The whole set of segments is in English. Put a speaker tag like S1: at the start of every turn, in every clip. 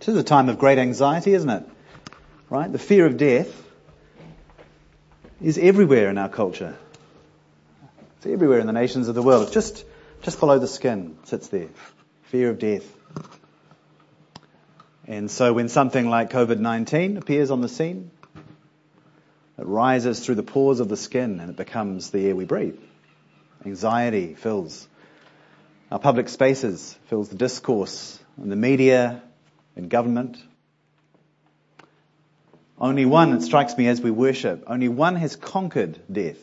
S1: It is a time of great anxiety, isn't it? Right? The fear of death is everywhere in our culture. It's everywhere in the nations of the world. It's just below the skin, sits there. Fear of death. And so when something like COVID-19 appears on the scene, it rises through the pores of the skin and it becomes the air we breathe. Anxiety fills our public spaces, fills the discourse in the media, in government. Only one, it strikes me as we worship, only one has conquered death.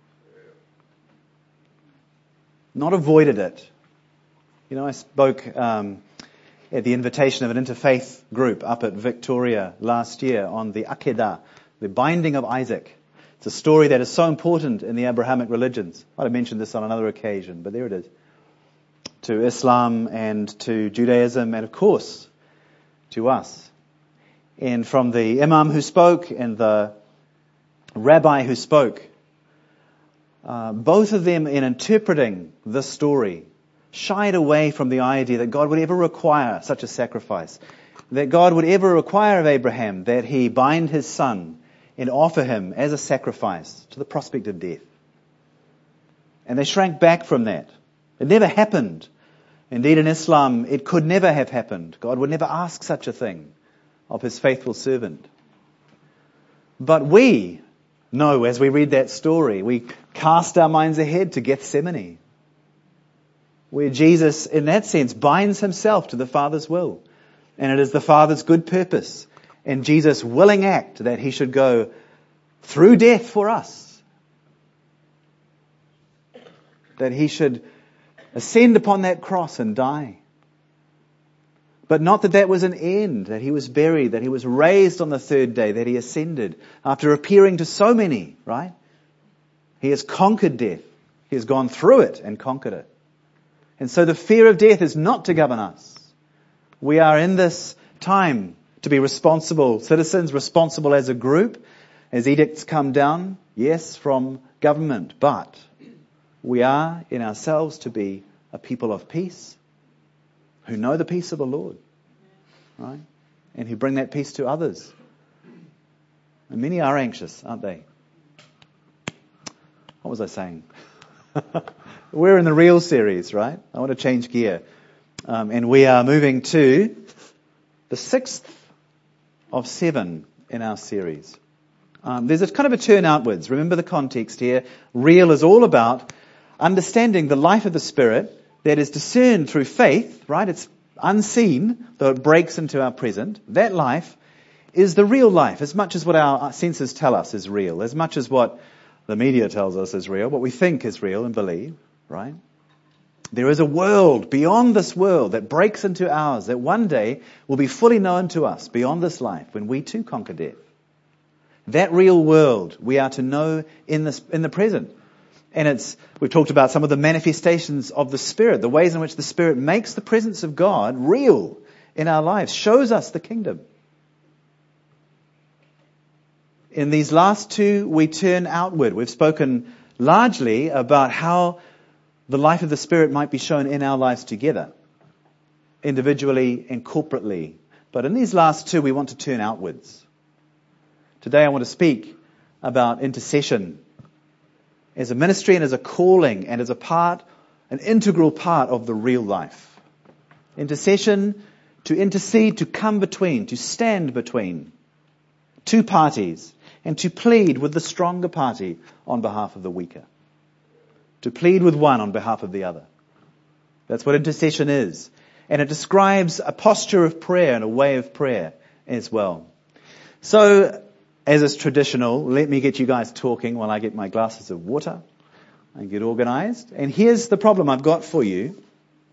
S1: Not avoided it. You know, I spoke at the invitation of an interfaith group up at Victoria last year on the Akedah, the binding of Isaac. It's a story that is so important in the Abrahamic religions. I'd have mentioned this on another occasion, but there it is. To Islam and to Judaism and, of course, to us. And from the imam who spoke and the rabbi who spoke, both of them in interpreting this story shied away from the idea that God would ever require such a sacrifice. That God would ever require of Abraham that he bind his son and offer him as a sacrifice to the prospect of death. And they shrank back from that. It never happened. Indeed, in Islam, it could never have happened. God would never ask such a thing of his faithful servant. But we know, as we read that story, we cast our minds ahead to Gethsemane, where Jesus, in that sense, binds himself to the Father's will. And it is the Father's good purpose and Jesus' willing act that he should go through death for us. That he should ascend upon that cross and die. But not that was an end, that he was buried, that he was raised on the third day, that he ascended after appearing to so many, right? He has conquered death. He has gone through it and conquered it. And so the fear of death is not to govern us. We are in this time to be responsible citizens, responsible as a group, as edicts come down, yes, from government, but we are in ourselves to be a people of peace who know the peace of the Lord, right? And who bring that peace to others. And many are anxious, aren't they? What was I saying? We're in the Real series, right? I want to change gear. And we are moving to the 6th of 7 in our series. There's a kind of a turn outwards. Remember the context here. Real is all about understanding the life of the Spirit that is discerned through faith, right? It's unseen, though it breaks into our present. That life is the real life, as much as what our senses tell us is real, as much as what the media tells us is real, what we think is real and believe, right? There is a world beyond this world that breaks into ours that one day will be fully known to us beyond this life when we too conquer death. That real world we are to know in the present. And we've talked about some of the manifestations of the Spirit, the ways in which the Spirit makes the presence of God real in our lives, shows us the kingdom. In these last two, we turn outward. We've spoken largely about how the life of the Spirit might be shown in our lives together, individually and corporately. But in these last two, we want to turn outwards. Today I want to speak about intercession as a ministry and as a calling and as an integral part of the real life. Intercession, to intercede, to come between, to stand between two parties and to plead with the stronger party on behalf of the weaker. To plead with one on behalf of the other. That's what intercession is. And it describes a posture of prayer and a way of prayer as well. So, as is traditional, let me get you guys talking while I get my glasses of water and get organized. And here's the problem I've got for you.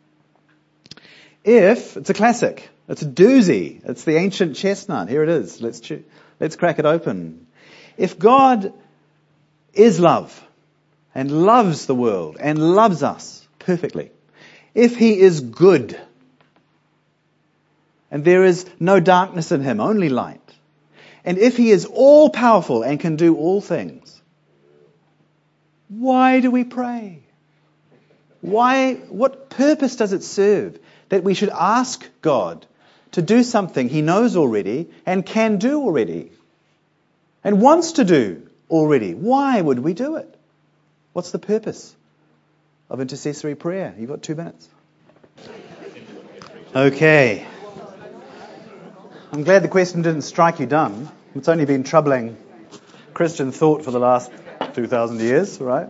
S1: It's a classic. It's a doozy. It's the ancient chestnut. Here it is. Let's crack it open. If God is love and loves the world and loves us perfectly, if He is good and there is no darkness in Him, only light, and if He is all-powerful and can do all things, why do we pray? What purpose does it serve that we should ask God to do something he knows already and can do already and wants to do already. Why would we do it? What's the purpose of intercessory prayer? You've got 2 minutes. Okay. I'm glad the question didn't strike you dumb. It's only been troubling Christian thought for the last 2,000 years, right?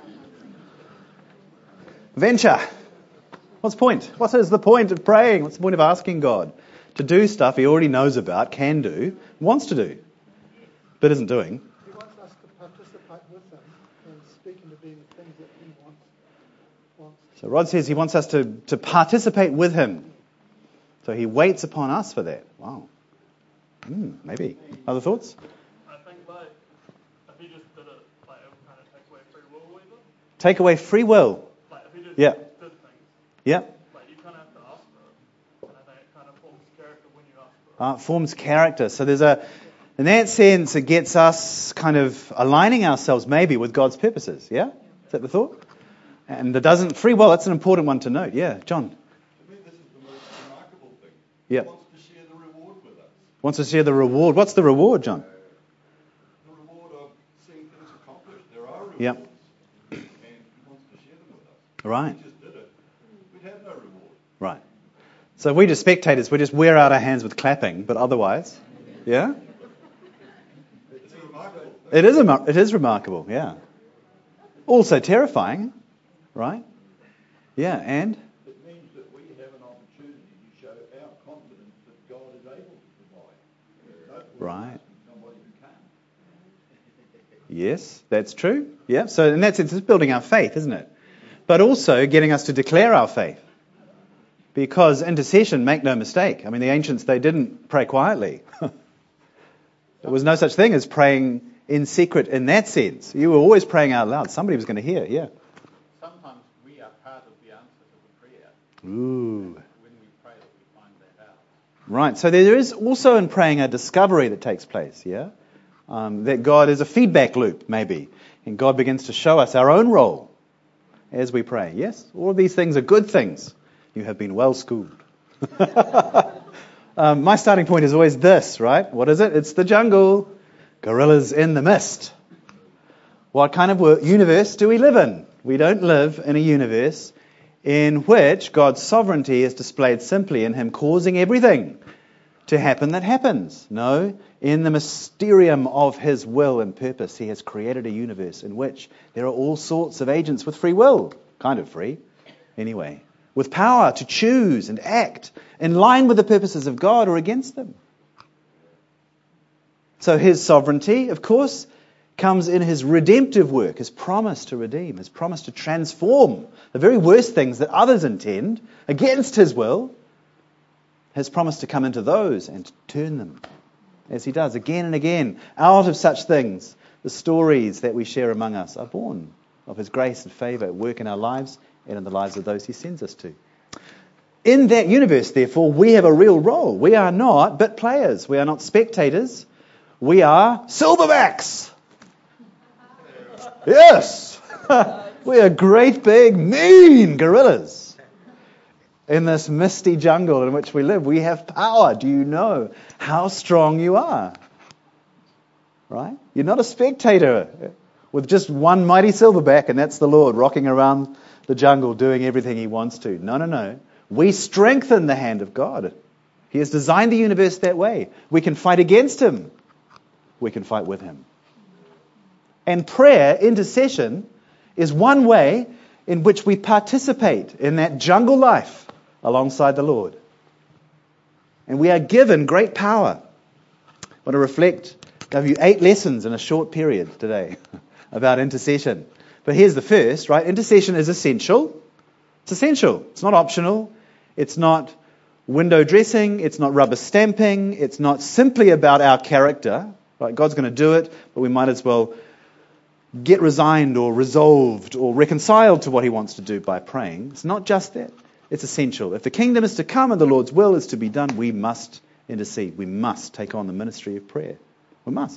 S1: Venture. What's the point? What is the point of praying? What's the point of asking God to do stuff he already knows about, can do, wants to do, but isn't doing?
S2: He wants us to participate with him and speak into being the things that he wants.
S1: So Rod says he wants us to participate with him. So he waits upon us for that. Wow. Maybe. Other thoughts?
S3: I think if he just did it, it would kind of take away free will a little bit.
S1: Take away free will.
S3: If he just
S1: Yeah.
S3: did things,
S1: Yeah.
S3: you kind of have to ask for it. And I think it kind of forms character when you ask for it.
S1: It forms character. So in that sense, it gets us kind of aligning ourselves maybe with God's purposes. Yeah? Is that the thought? And free will, that's an important one to note. Yeah, John.
S4: To me, this is the most remarkable thing.
S1: Yeah.
S4: He wants to share the reward with us.
S1: Wants to share the reward. What's the reward, John?
S4: The reward of seeing things accomplished. There are rewards.
S1: Yeah.
S4: And he wants to share them with us.
S1: Right.
S4: If he just did it, we'd have no reward.
S1: Right. So we just spectators, we just wear out our hands with clapping, but otherwise, yeah?
S4: It's a remarkable thing.
S1: It is remarkable, yeah. Also terrifying, right? Yeah, and?
S4: It means that we have an opportunity to show our confidence that God is able to provide.
S1: Right.
S4: Somebody who can't.
S1: Yes, that's true. Yeah, so in that sense, it's building our faith, isn't it? But also getting us to declare our faith. Because intercession, make no mistake. I mean, the ancients, they didn't pray quietly. There was no such thing as praying in secret in that sense. You were always praying out loud. Somebody was going to hear, yeah.
S5: Sometimes we are part of the answer to the prayer.
S1: Ooh.
S5: When we pray, we find that out.
S1: Right, so there is also in praying a discovery that takes place, yeah? That God is a feedback loop, maybe. And God begins to show us our own role as we pray. Yes, all of these things are good things. You have been well schooled. My starting point is always this, right? What is it? It's the jungle. Gorillas in the mist. What kind of universe do we live in? We don't live in a universe in which God's sovereignty is displayed simply in Him causing everything to happen that happens. No, in the mysterium of His will and purpose, He has created a universe in which there are all sorts of agents with free will. Kind of free, anyway. With power to choose and act in line with the purposes of God or against them. So His sovereignty, of course, comes in His redemptive work, His promise to redeem, His promise to transform the very worst things that others intend against His will. His promise to come into those and to turn them, as He does again and again. Out of such things, the stories that we share among us are born of His grace and favour at work in our lives and in the lives of those He sends us to. In that universe, therefore, we have a real role. We are not bit players. We are not spectators. We are silverbacks. Yes. We are great, big, mean gorillas. In this misty jungle in which we live, we have power. Do you know how strong you are? Right? You're not a spectator with just one mighty silverback, and that's the Lord rocking around the jungle doing everything He wants to. No. We strengthen the hand of God. He has designed the universe that way. We can fight against Him. We can fight with Him. And prayer, intercession, is one way in which we participate in that jungle life alongside the Lord. And we are given great power. I want to reflect, give you 8 lessons in a short period today about intercession. But here's the first, right? Intercession is essential. It's essential. It's not optional. It's not window dressing. It's not rubber stamping. It's not simply about our character. Right? God's going to do it, but we might as well get resigned or resolved or reconciled to what He wants to do by praying. It's not just that. It's essential. If the kingdom is to come and the Lord's will is to be done, we must intercede. We must take on the ministry of prayer. We must.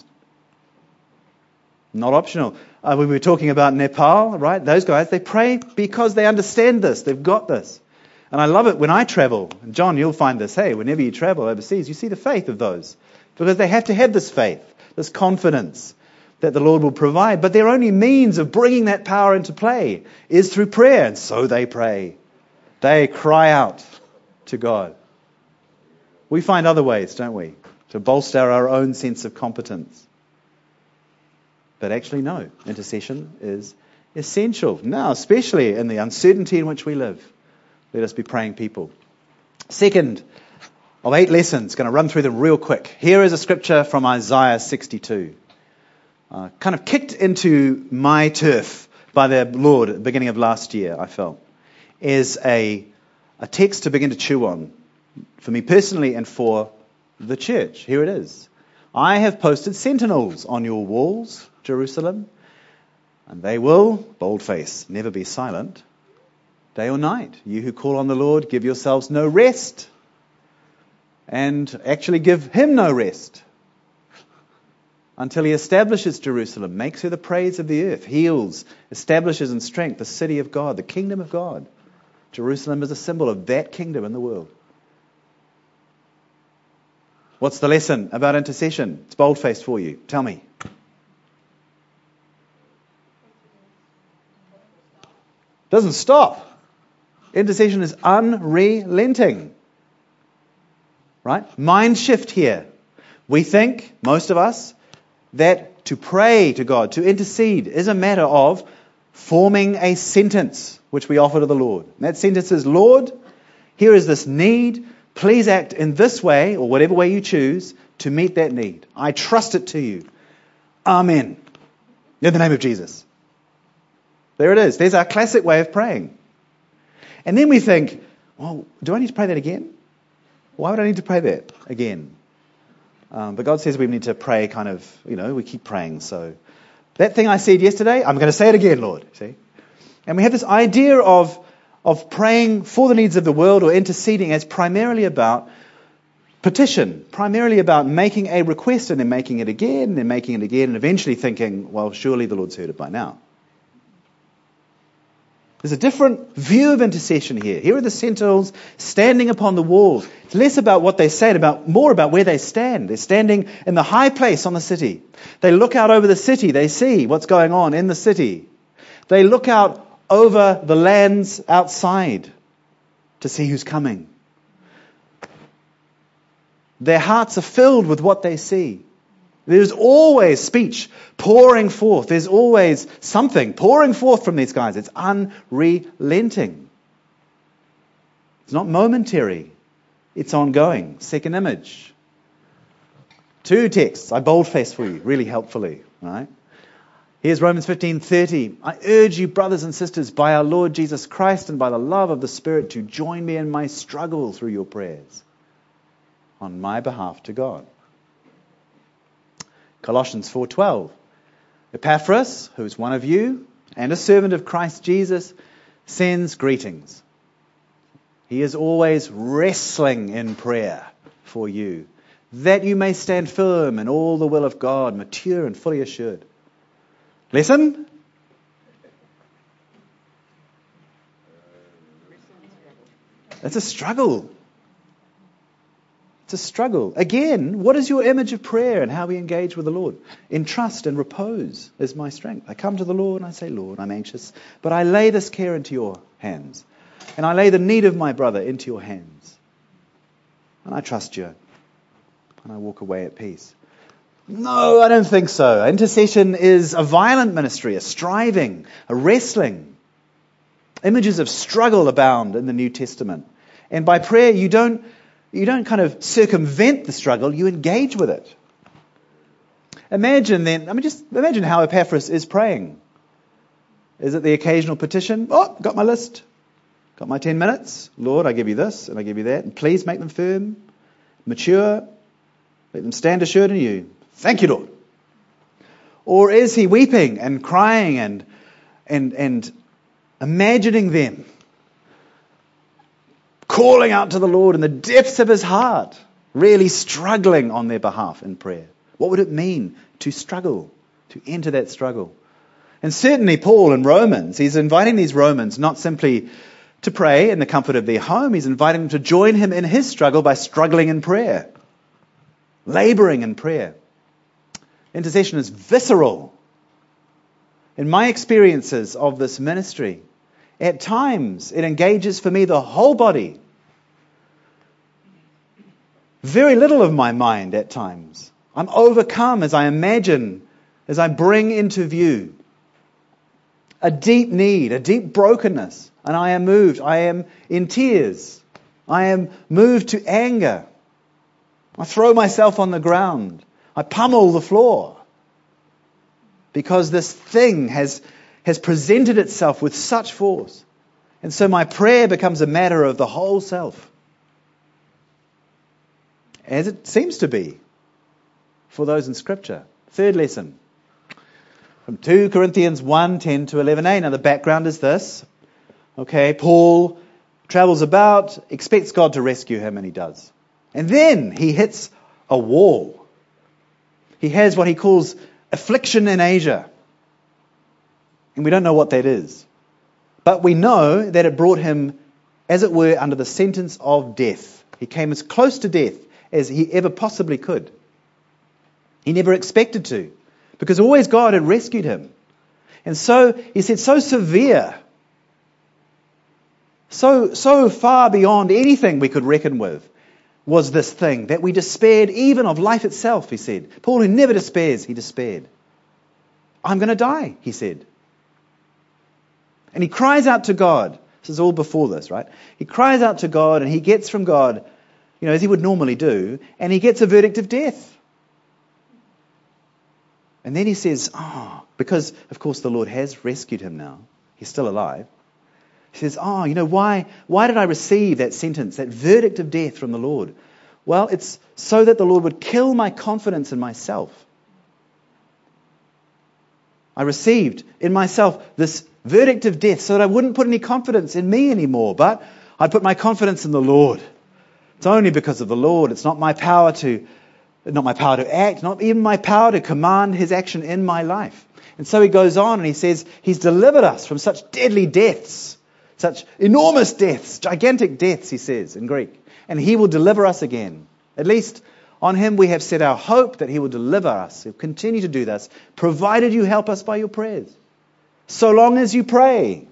S1: Not optional. We were talking about Nepal, right? Those guys, they pray because they understand this. They've got this. And I love it when I travel. And John, you'll find this, hey, whenever you travel overseas, you see the faith of those. Because they have to have this faith, this confidence that the Lord will provide. But their only means of bringing that power into play is through prayer. And so they pray. They cry out to God. We find other ways, don't we, to bolster our own sense of competence. But actually, no. Intercession is essential. Now, especially in the uncertainty in which we live. Let us be praying people. Second of 8 lessons. Going to run through them real quick. Here is a scripture from Isaiah 62. Kind of kicked into my turf by the Lord at the beginning of last year, I felt. Is a text to begin to chew on. For me personally and for the church. Here it is. I have posted sentinels on your walls, Jerusalem, and they will, boldface, never be silent, day or night. You who call on the Lord, give yourselves no rest, and actually give Him no rest, until He establishes Jerusalem, makes her the praise of the earth, heals, establishes in strength the city of God, the kingdom of God. Jerusalem is a symbol of that kingdom in the world. What's the lesson about intercession? It's bold-faced for you. Tell me. Doesn't stop. Intercession is unrelenting. Right? Mind shift here. We think, most of us, that to pray to God, to intercede, is a matter of forming a sentence which we offer to the Lord. And that sentence is, Lord, here is this need. Please act in this way, or whatever way you choose, to meet that need. I trust it to you. Amen. In the name of Jesus. There it is. There's our classic way of praying. And then we think, well, do I need to pray that again? Why would I need to pray that again? But God says we need to pray kind of, we keep praying. So that thing I said yesterday, I'm going to say it again, Lord. See? And we have this idea of praying for the needs of the world or interceding as primarily about petition, primarily about making a request and then making it again and then making it again and eventually thinking, well, surely the Lord's heard it by now. There's a different view of intercession here. Here are the sentinels standing upon the walls. It's less about what they say, more about where they stand. They're standing in the high place on the city. They look out over the city. They see what's going on in the city. They look out over the lands outside to see who's coming. Their hearts are filled with what they see. There's always speech pouring forth. There's always something pouring forth from these guys. It's unrelenting. It's not momentary. It's ongoing. Second image. 2 texts I boldface for you, really helpfully. Right? Here's Romans 15:30. I urge you, brothers and sisters, by our Lord Jesus Christ and by the love of the Spirit, to join me in my struggle through your prayers on my behalf to God. Colossians 4:12. Epaphras, who is one of you and a servant of Christ Jesus, sends greetings. He is always wrestling in prayer for you, that you may stand firm in all the will of God, mature and fully assured. Lesson? It's a struggle. It's a struggle. Again, what is your image of prayer and how we engage with the Lord? In trust and repose is my strength. I come to the Lord and I say, Lord, I'm anxious, but I lay this care into your hands. And I lay the need of my brother into your hands. And I trust you. And I walk away at peace. No, I don't think so. Intercession is a violent ministry, a striving, a wrestling. Images of struggle abound in the New Testament. And by prayer, you don't kind of circumvent the struggle, you engage with it. Imagine how Epaphras is praying. Is it the occasional petition? Oh, got my list. Got my 10 minutes. Lord, I give you this and I give you that. And please make them firm, mature. Let them stand assured in you. Thank you, Lord. Or is he weeping and crying and imagining them calling out to the Lord in the depths of his heart, really struggling on their behalf in prayer? What would it mean to struggle, to enter that struggle? And certainly Paul in Romans, he's inviting these Romans not simply to pray in the comfort of their home. He's inviting them to join him in his struggle by struggling in prayer, laboring in prayer. Intercession is visceral. In my experiences of this ministry, at times it engages for me the whole body. Very little of my mind at times. I'm overcome as I imagine, as I bring into view a deep need, a deep brokenness, and I am moved. I am in tears. I am moved to anger. I throw myself on the ground. I pummel the floor. Because this thing has presented itself with such force. And so my prayer becomes a matter of the whole self. As it seems to be for those in Scripture. Third lesson. From 2 Corinthians 1, 10 to 11a. Now the background is this. Okay, Paul travels about, expects God to rescue him, and he does. And then he hits a wall. He has what he calls affliction in Asia. And we don't know what that is. But we know that it brought him, as it were, under the sentence of death. He came as close to death as he ever possibly could. He never expected to, because always God had rescued him. And so, he said, so severe, so far beyond anything we could reckon with, was this thing, that we despaired even of life itself, he said. Paul, who never despairs, he despaired. I'm going to die, he said. And he cries out to God. This is all before this, right? He cries out to God, and he gets from God, as he would normally do, and he gets a verdict of death. And then he says, because, of course, the Lord has rescued him now. He's still alive. He says, why did I receive that sentence, that verdict of death from the Lord? Well, it's so that the Lord would kill my confidence in myself. I received in myself this verdict of death so that I wouldn't put any confidence in me anymore, but I'd put my confidence in the Lord. It's only because of the Lord. It's not my power to act, not even my power to command his action in my life. And so he goes on and he says, he's delivered us from such deadly deaths, such enormous deaths, gigantic deaths, he says in Greek. And he will deliver us again. At least on him we have set our hope that he will deliver us. He'll continue to do this, provided you help us by your prayers. So long as you pray.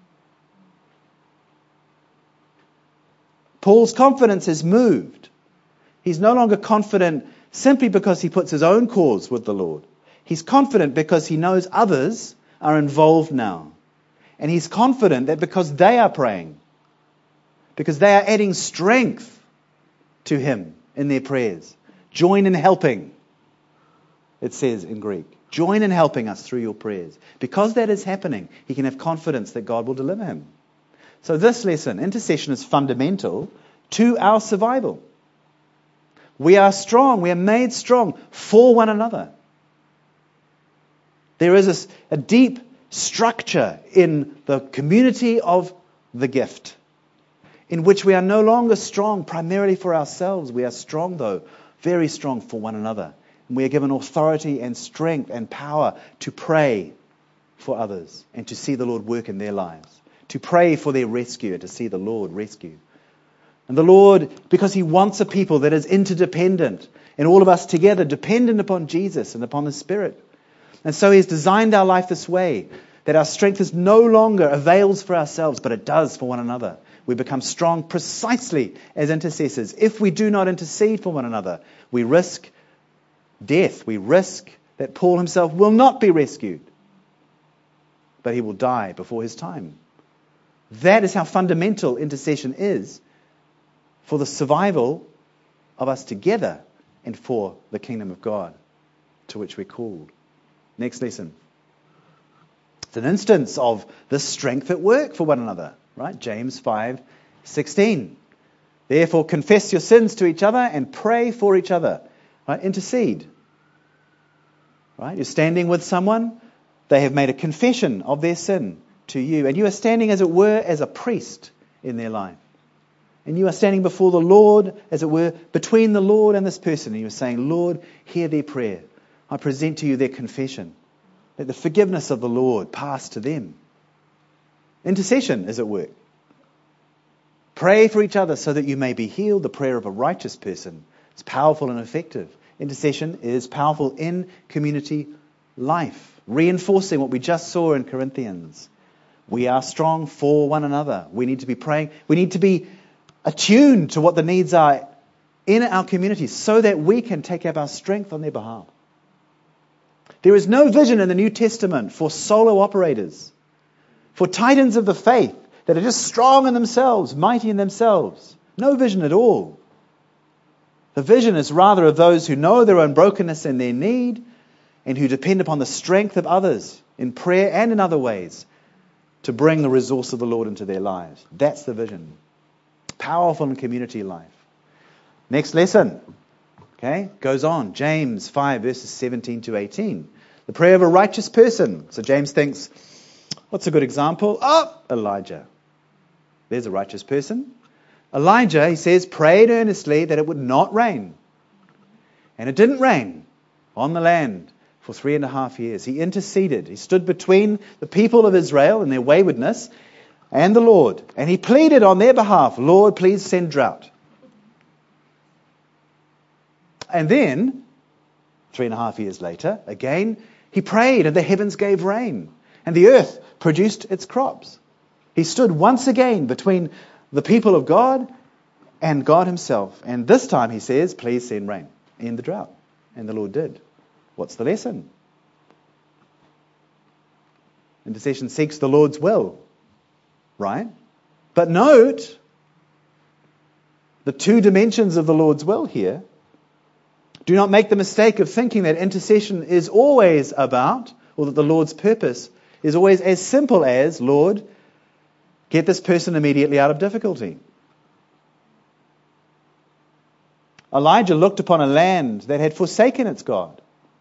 S1: Paul's confidence is moved. He's no longer confident simply because he puts his own cause with the Lord. He's confident because he knows others are involved now. And he's confident that because they are praying, because they are adding strength to him in their prayers. Join in helping, it says in Greek. Join in helping us through your prayers. Because that is happening, he can have confidence that God will deliver him. So this lesson, intercession, is fundamental to our survival. We are strong. We are made strong for one another. There is a deep structure in the community of the gift in which we are no longer strong primarily for ourselves. We are strong, though, very strong for one another. And we are given authority and strength and power to pray for others and to see the Lord work in their lives. To pray for their rescue and to see the Lord rescue. And the Lord, because he wants a people that is interdependent, and all of us together dependent upon Jesus and upon the Spirit. And so he has designed our life this way, that our strength is no longer avails for ourselves, but it does for one another. We become strong precisely as intercessors. If we do not intercede for one another, we risk death. We risk that Paul himself will not be rescued, but he will die before his time. That is how fundamental intercession is for the survival of us together and for the kingdom of God to which we're called. Next lesson. It's an instance of the strength at work for one another, right? James 5:16. Therefore, confess your sins to each other and pray for each other. Right? Intercede. Right? You're standing with someone. They have made a confession of their sin to you. And you are standing, as it were, as a priest in their life. And you are standing before the Lord, as it were, between the Lord and this person. And you are saying, Lord, hear their prayer. I present to you their confession. Let the forgiveness of the Lord pass to them. Intercession is at work. Pray for each other so that you may be healed. The prayer of a righteous person is powerful and effective. Intercession is powerful in community life, reinforcing what we just saw in Corinthians. We are strong for one another. We need to be praying. We need to be attuned to what the needs are in our communities so that we can take up our strength on their behalf. There is no vision in the New Testament for solo operators, for titans of the faith that are just strong in themselves, mighty in themselves. No vision at all. The vision is rather of those who know their own brokenness and their need, and who depend upon the strength of others in prayer and in other ways to bring the resource of the Lord into their lives. That's the vision. Powerful in community life. Next lesson. Okay, goes on. James 5 verses 17 to 18. The prayer of a righteous person. So James thinks, what's a good example? Oh, Elijah. There's a righteous person. Elijah, he says, prayed earnestly that it would not rain. And it didn't rain on the land for 3.5 years. He interceded. He stood between the people of Israel and their waywardness and the Lord. And he pleaded on their behalf, Lord, please send drought. And then, 3.5 years later, again, he prayed and the heavens gave rain. And the earth produced its crops. He stood once again between the people of God and God himself. And this time he says, please send rain in the drought. And the Lord did. What's the lesson? Intercession seeks the Lord's will. Right? But note the two dimensions of the Lord's will here. Do not make the mistake of thinking that intercession is always about, or that the Lord's purpose is always as simple as, Lord, get this person immediately out of difficulty. Elijah looked upon a land that had forsaken its God.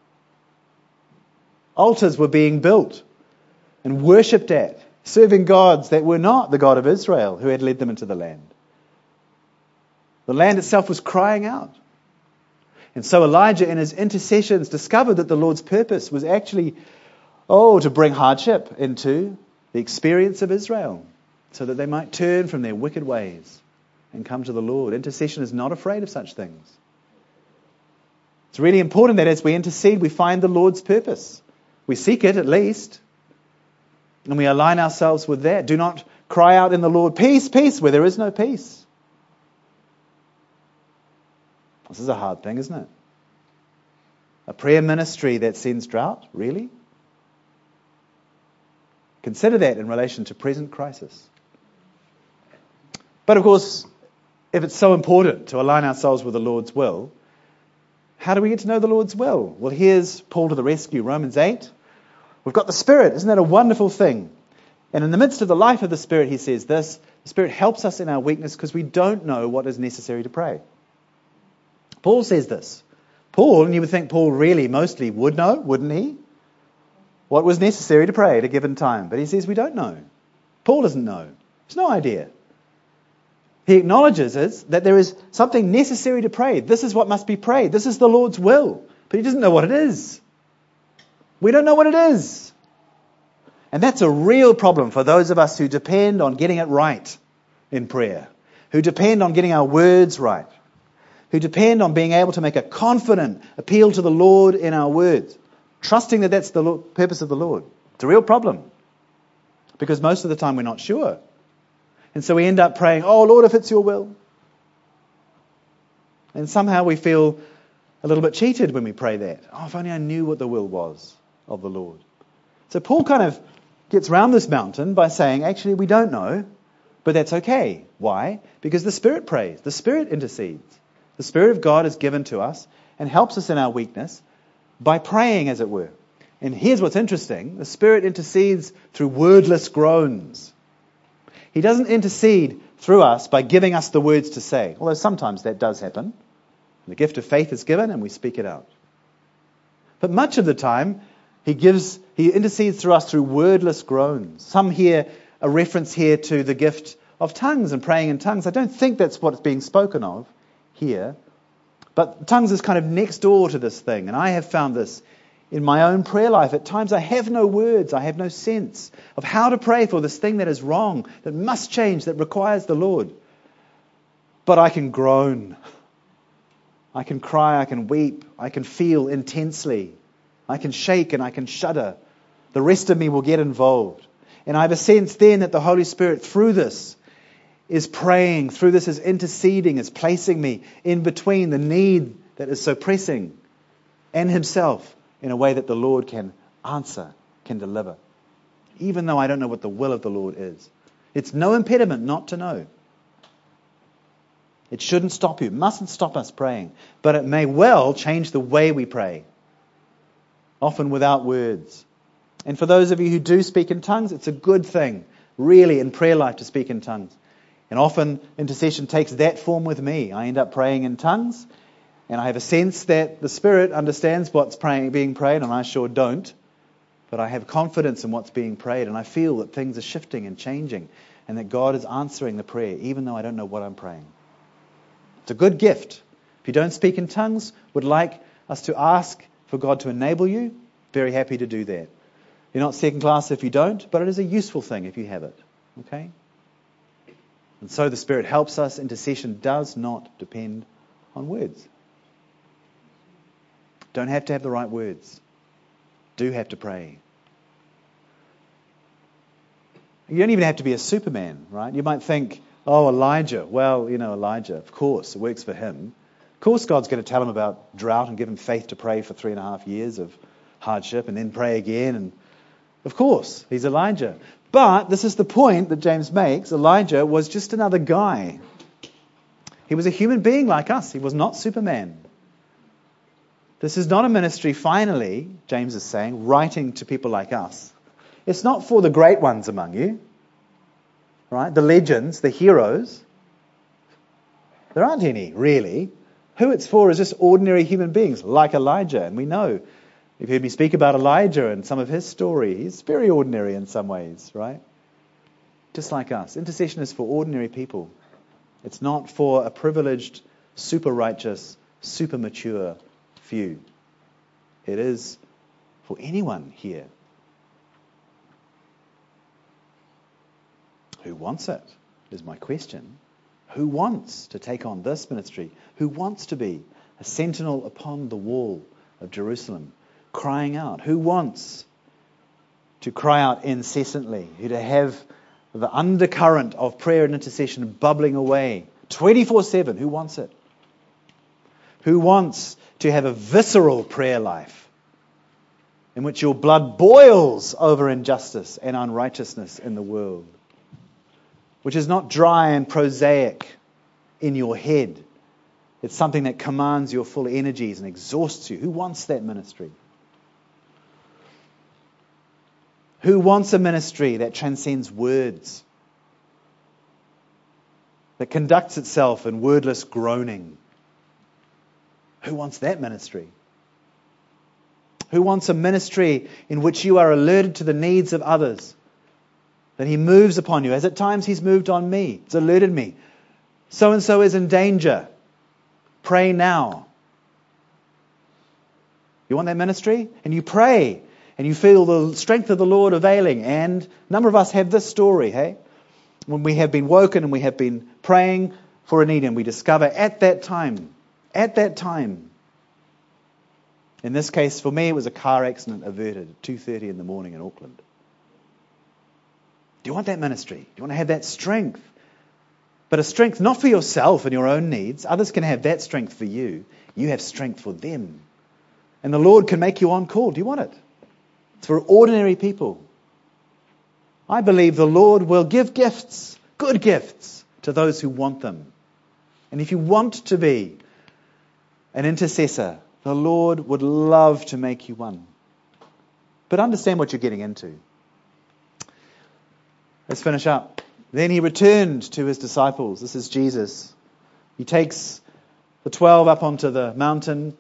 S1: Altars were being built and worshipped at, serving gods that were not the God of Israel who had led them into the land. The land itself was crying out. And so Elijah in his intercessions discovered that the Lord's purpose was actually, to bring hardship into the experience of Israel so that they might turn from their wicked ways and come to the Lord. Intercession is not afraid of such things. It's really important that as we intercede, we find the Lord's purpose. We seek it at least. And we align ourselves with that. Do not cry out in the Lord, peace, peace, where there is no peace. This is a hard thing, isn't it? A prayer ministry that sends drought? Really? Consider that in relation to present crisis. But of course, if it's so important to align ourselves with the Lord's will, how do we get to know the Lord's will? Well, here's Paul to the rescue. Romans 8. We've got the Spirit. Isn't that a wonderful thing? And in the midst of the life of the Spirit, he says this, the Spirit helps us in our weakness because we don't know what is necessary to pray. Paul says this. Paul, and you would think Paul really mostly would know, wouldn't he? What was necessary to pray at a given time. But he says we don't know. Paul doesn't know. There's no idea. He acknowledges that there is something necessary to pray. This is what must be prayed. This is the Lord's will. But he doesn't know what it is. We don't know what it is. And that's a real problem for those of us who depend on getting it right in prayer, who depend on getting our words right, who depend on being able to make a confident appeal to the Lord in our words, trusting that that's the purpose of the Lord. It's a real problem because most of the time we're not sure. And so we end up praying, oh Lord, if it's your will. And somehow we feel a little bit cheated when we pray that. Oh, if only I knew what the will was of the Lord. So Paul kind of gets round this mountain by saying, actually, we don't know, but that's okay. Why? Because the Spirit prays. The Spirit intercedes. The Spirit of God is given to us and helps us in our weakness by praying, as it were. And here's what's interesting. The Spirit intercedes through wordless groans. He doesn't intercede through us by giving us the words to say, although sometimes that does happen. The gift of faith is given and we speak it out. But much of the time, He intercedes through us through wordless groans. Some hear a reference here to the gift of tongues and praying in tongues. I don't think that's what's being spoken of here. But tongues is kind of next door to this thing. And I have found this in my own prayer life. At times I have no words, I have no sense of how to pray for this thing that is wrong, that must change, that requires the Lord. But I can groan. I can cry, I can weep, I can feel intensely. I can shake and I can shudder. The rest of me will get involved. And I have a sense then that the Holy Spirit, through this, is praying, through this is interceding, is placing me in between the need that is so pressing and Himself in a way that the Lord can answer, can deliver. Even though I don't know what the will of the Lord is. It's no impediment not to know. It shouldn't stop you. It mustn't stop us praying. But it may well change the way we pray. Often without words. And for those of you who do speak in tongues, it's a good thing, really, in prayer life to speak in tongues. And often intercession takes that form with me. I end up praying in tongues, and I have a sense that the Spirit understands what's being prayed, and I sure don't. But I have confidence in what's being prayed, and I feel that things are shifting and changing, and that God is answering the prayer, even though I don't know what I'm praying. It's a good gift. If you don't speak in tongues, would like us to ask for God to enable you, very happy to do that. You're not second class if you don't, but it is a useful thing if you have it. Okay? And so the Spirit helps us. Intercession does not depend on words. Don't have to have the right words. Do have to pray. You don't even have to be a Superman, right? You might think, oh, Elijah. Well, Elijah, of course, it works for him. Of course God's going to tell him about drought and give him faith to pray for 3.5 years of hardship and then pray again. And of course, he's Elijah. But this is the point that James makes. Elijah was just another guy. He was a human being like us. He was not Superman. This is not a ministry, finally, James is saying, writing to people like us. It's not for the great ones among you. Right? The legends, the heroes. There aren't any, really. Who it's for is just ordinary human beings like Elijah. And we know, you've heard me speak about Elijah and some of his story. He's very ordinary in some ways, right? Just like us. Intercession is for ordinary people. It's not for a privileged, super righteous, super mature few. It is for anyone here. Who wants it, is my question. Who wants to take on this ministry? Who wants to be a sentinel upon the wall of Jerusalem, crying out? Who wants to cry out incessantly? Who to have the undercurrent of prayer and intercession bubbling away 24/7? Who wants it? Who wants to have a visceral prayer life in which your blood boils over injustice and unrighteousness in the world? Which is not dry and prosaic in your head. It's something that commands your full energies and exhausts you. Who wants that ministry? Who wants a ministry that transcends words? That conducts itself in wordless groaning? Who wants that ministry? Who wants a ministry in which you are alerted to the needs of others? That He moves upon you, as at times He's moved on me. It's alerted me. So-and-so is in danger. Pray now. You want that ministry? And you pray. And you feel the strength of the Lord availing. And a number of us have this story, hey? When we have been woken and we have been praying for a need and we discover at that time, in this case for me it was a car accident averted at 2:30 in the morning in Auckland. Do you want that ministry? Do you want to have that strength? But a strength not for yourself and your own needs. Others can have that strength for you. You have strength for them. And the Lord can make you on call. Do you want it? It's for ordinary people. I believe the Lord will give gifts, good gifts, to those who want them. And if you want to be an intercessor, the Lord would love to make you one. But understand what you're getting into. Let's finish up. Then He returned to His disciples. This is Jesus. He takes the 12 up onto the mountain.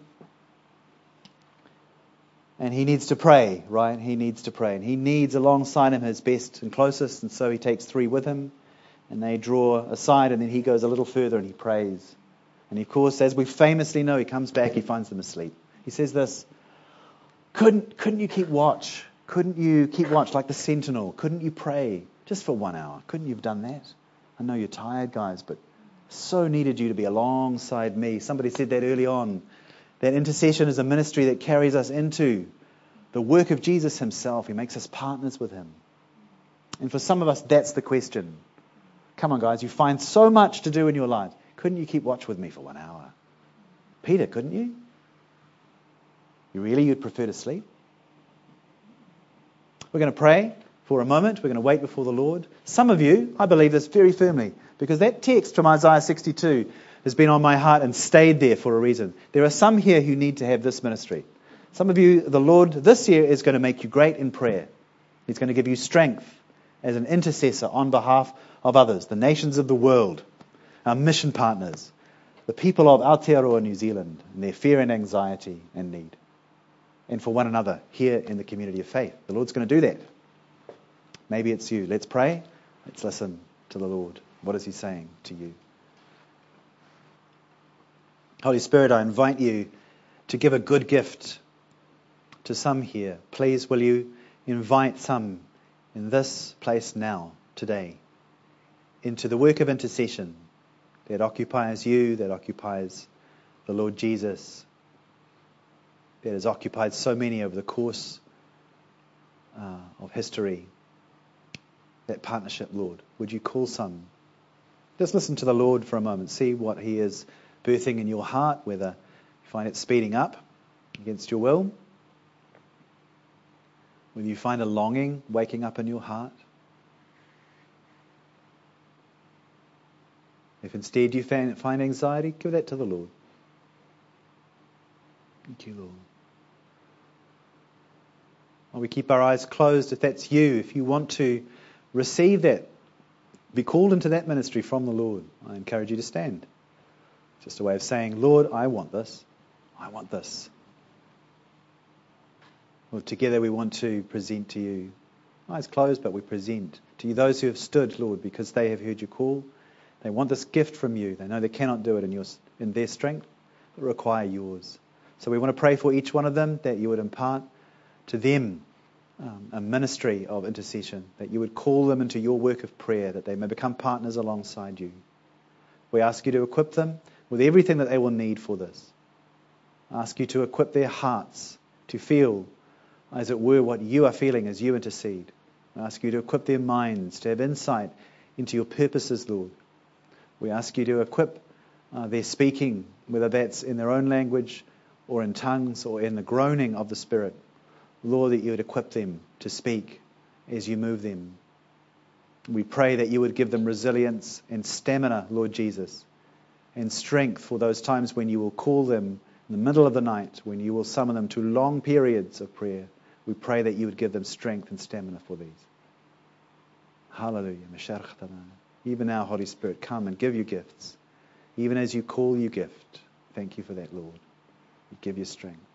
S1: And He needs to pray, right? He needs to pray. And He needs alongside Him His best and closest. And so He takes 3 with Him. And they draw aside. And then He goes a little further and He prays. And of course, as we famously know, He comes back, He finds them asleep. He says this, couldn't you keep watch? Couldn't you keep watch like the sentinel? Couldn't you pray? Just for 1 hour. Couldn't you have done that? I know you're tired, guys, but So needed you to be alongside me. Somebody said that early on. That intercession is a ministry that carries us into the work of Jesus himself. He makes us partners with him. And for some of us, that's the question. Come on, guys, you find so much to do in your life. Couldn't you keep watch with me for 1 hour? Peter, couldn't you? You'd prefer to sleep? We're going to pray for a moment. We're going to wait before the Lord. Some of you, I believe this very firmly, because that text from Isaiah 62 has been on my heart and stayed there for a reason. There are some here who need to have this ministry. Some of you, the Lord this year is going to make you great in prayer. He's going to give you strength as an intercessor on behalf of others, the nations of the world, our mission partners, the people of Aotearoa, New Zealand, and their fear and anxiety and need. And for one another here in the community of faith. The Lord's going to do that. Maybe it's you. Let's pray. Let's listen to the Lord. What is he saying to you? Holy Spirit, I invite you to give a good gift to some here. Please, will you invite some in this place now, today, into the work of intercession that occupies you, that occupies the Lord Jesus, that has occupied so many over the course of history. That partnership, Lord. Would you call some? Just listen to the Lord for a moment. See what he is birthing in your heart, whether you find it speeding up against your will, whether you find a longing waking up in your heart. If instead you find anxiety, give that to the Lord. Thank you, Lord. While we keep our eyes closed, if that's you, if you want to receive that, be called into that ministry from the Lord, I encourage you to stand. Just a way of saying, Lord, I want this. I want this. Lord, together we want to present to you, eyes closed, but we present to you those who have stood, Lord, because they have heard your call. They want this gift from you. They know they cannot do it in their strength, but require yours. So we want to pray for each one of them, that you would impart to them a ministry of intercession, that you would call them into your work of prayer, that they may become partners alongside you. We ask you to equip them with everything that they will need for this. Ask you to equip their hearts to feel, as it were, what you are feeling as you intercede. I ask you to equip their minds to have insight into your purposes, Lord. We ask you to equip their speaking, whether that's in their own language or in tongues or in the groaning of the Spirit. Lord, that you would equip them to speak as you move them. We pray that you would give them resilience and stamina, Lord Jesus, and strength for those times when you will call them in the middle of the night, when you will summon them to long periods of prayer. We pray that you would give them strength and stamina for these. Hallelujah. Even now, Holy Spirit, come and give your gifts. Even as you call your gift. Thank you for that, Lord. We give you strength.